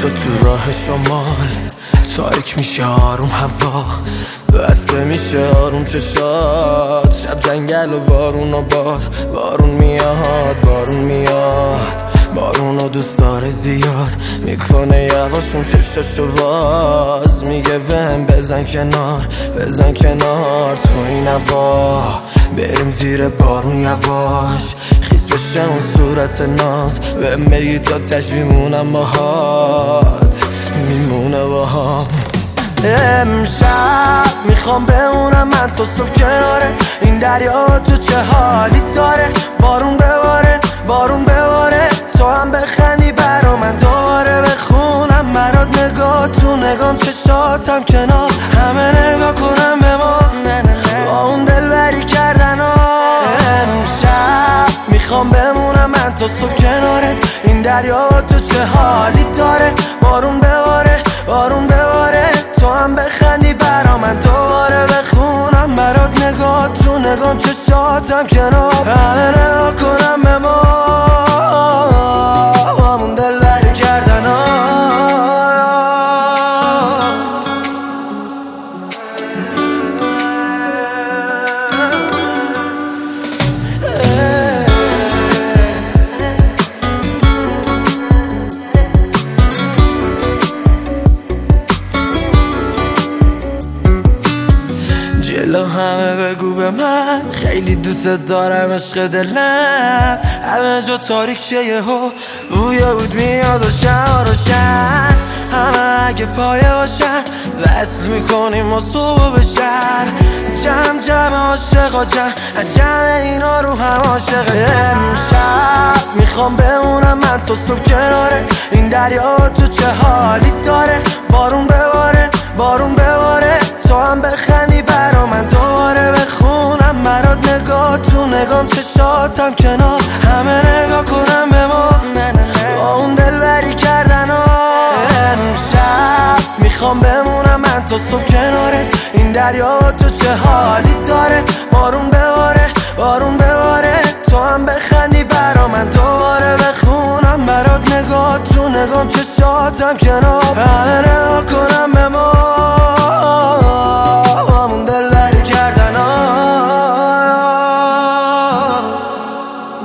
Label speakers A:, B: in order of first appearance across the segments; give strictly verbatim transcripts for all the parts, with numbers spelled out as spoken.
A: تو تو راه شمال تاریک میشه آروم هوا، بسته میشه آروم چشات، شب جنگل و بارون و باد، بارون میاد بارون میاد، بارونو دوست داره زیاد، میکنه یواشون چشاشو باز، میگه بهم بزن کنار بزن کنار، تو این هوا بریم زیر بارون یواش، خیس بشه اون صورت ناز، به میگی تا تش میمونم باهات میمونه باهام. امشب میخوام بمونم من تو صبح کناره این دریا، تو چه حالی داره، بارون بباره بارون بباره، تو هم بخندی برا من دوباره بخونم برات، نگاه تو نگام چشاتم کنار همه نگاه کنم به ما با اون دلبری کردن ها. امشب میخوام بمونم من تو صبح کناره این دریا، تو چه حالی داره، بارون بباره بارون بباره، تو هم بخندی برا من دوباره بخونم برات، نگاه تو نگام چشاتم کنار همه نگاه کنم به ما همون دلبری کردن ها. جلو همه بگو به من خیلی دوست دارم عشق دلم، همه جا تاریک شه یهو بوی بود میاد و شهر روشن، همه اگه پایه باشن وصل میکنیم و صبح به شهر، جمع جمع عاشقا جمع جمع اینا رو هم عاشق. امشب میخوام بمونم من تو صبح کناره این دریا، تو چه حالی داره، بارون بباره بارون بباره، تو هم بخندی برا من دوباره بخونم برات، نگاه تو نگام چشاتم کنار همه نگاه کنم به ما با اون دلبری کردن ها. امشب میخوام بمونم من تو صبح کناره این دریا، تو چه حالی داره، بارون بباره بارون بباره، تو هم بخندی برا من دوباره بخونم برات، نگاه تو نگام چشاتم کنار همه نگاه کنم به ما همون دلبری کردن ها.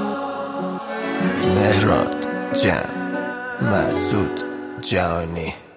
A: مهراد جمع مسعود جهانی.